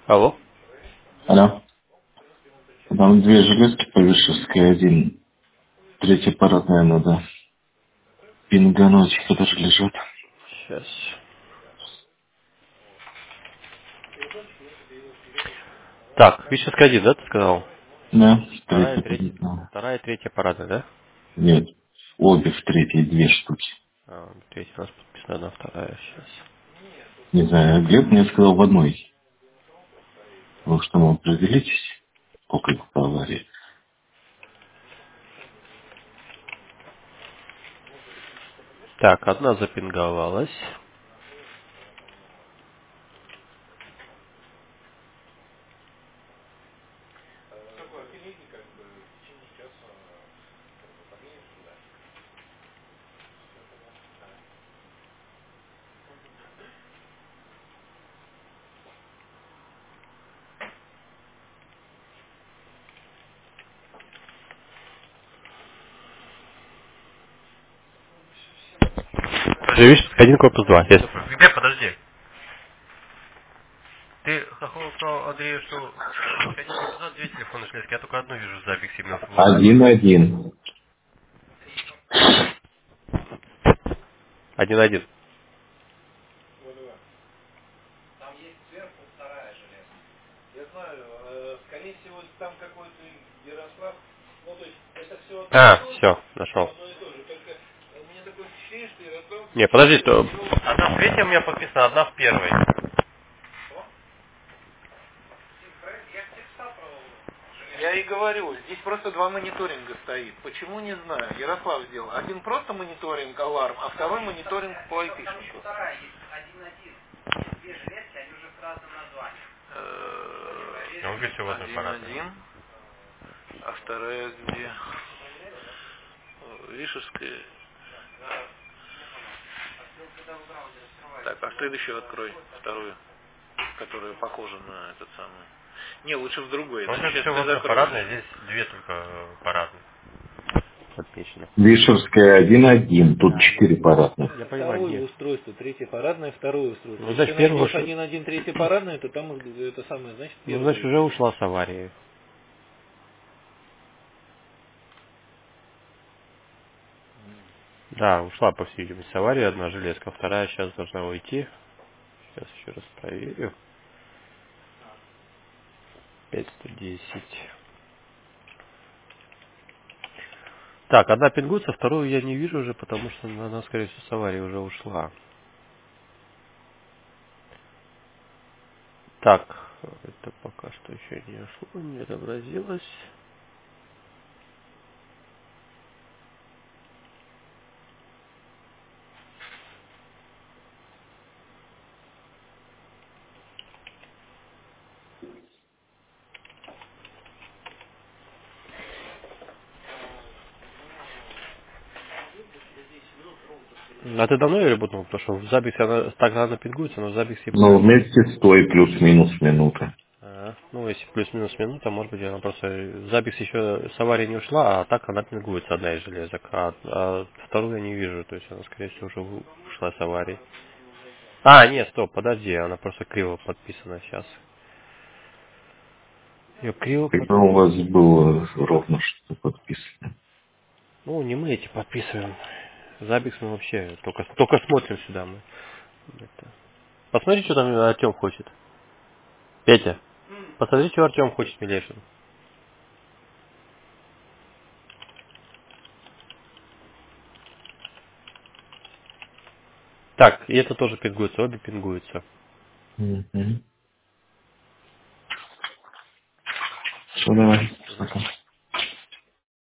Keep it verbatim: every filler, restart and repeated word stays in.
Алло. Алло. Там две железки по Вишевской, один. Третий аппарат, наверное, надо пингануть, кто же лежит. Сейчас. Так, Вишевская один, да, ты сказал? Да, Вторая, третий третья. аппарат надо. Вторая, третья аппараты, да? Нет, обе в третьей две штуки. А, третья у нас подписана, одна, вторая, сейчас. Не знаю, Глеб мне сказал в одной. Вы что, мы определитесь, сколько их по аварии? Так, одна запинговалась. Подожди, Вишевская один, корпус два. Есть. Где, подожди. Ты Хохол сказал Андрею, что Вишевская один, корпус два, две телефонные железки. Я только одну вижу запись именно в WhatsApp. Один-один. Один-один. А, все, нашел. Не, подожди, то одна в третьей у меня подписана, одна в первой. Я и говорю, здесь просто два мониторинга стоит. Почему, не знаю. Ярослав сделал. Один просто мониторинг аларм, а второй мониторинг по айпишнику. Я могу все в одной аппарате. Один-один. А вторая где? О, Вишевская. Так, а следующую открой. Вторую. Которая похожа на этот самый. Не, лучше в другой. Ну, Значит, это сейчас все в ты одной закроешь. парадной, здесь две только э, парадные. Подписаны. Вишевская один-один. Тут четыре аппаратных. Я понимаю, Второе где. устройство, третье парадное, второе устройство. Ну, Если ты значит, первый найдешь ушел. один-один, третье парадное, то там это самое, значит, Ну, первое значит, уже устройство. ушла с аварии. Да, ушла, по всей видимости, с аварии одна железка, вторая сейчас должна уйти. Сейчас еще раз проверю. пятьсот десять. Так, одна пингуется, вторую я не вижу уже, потому что она, скорее всего, с аварии уже ушла. Так, это пока что еще не ушло, не отобразилось. А ты давно ее работал? Потому что в записи она так она пингуется, но в записи Ну, показывает. вместе с той плюс-минус минута. А, ну, если плюс-минус минута, может быть, она просто... Запись еще с аварии не ушла, а так она пингуется, одна из железок. А, а вторую я не вижу, то есть она, скорее всего, уже у- ушла с аварии. А, нет, стоп, подожди, она просто криво подписана сейчас. Ее криво Когда у подписана. вас было ровно что подписано? Ну, не мы эти подписываем. Запись мы вообще только, только смотрим сюда мы. Это. Посмотри, что там Артем хочет. Петя, посмотри, что Артем хочет, Милешин. Так, и это тоже пингуется, обе пингуются. Угу. Все, давай. Пока.